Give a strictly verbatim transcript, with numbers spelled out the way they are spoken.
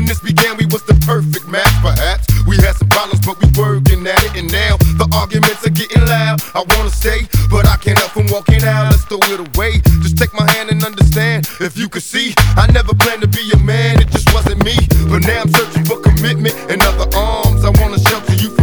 this began, we was the perfect match. Perhaps we had some problems, but we working at it. And now the arguments are getting loud. I wanna stay, but I can't help from walking out. Let's throw it away. Just take my hand and understand. If you could see, I never planned to be a man. It just wasn't me. But now I'm searching for commitment and other arms. I wanna shelter you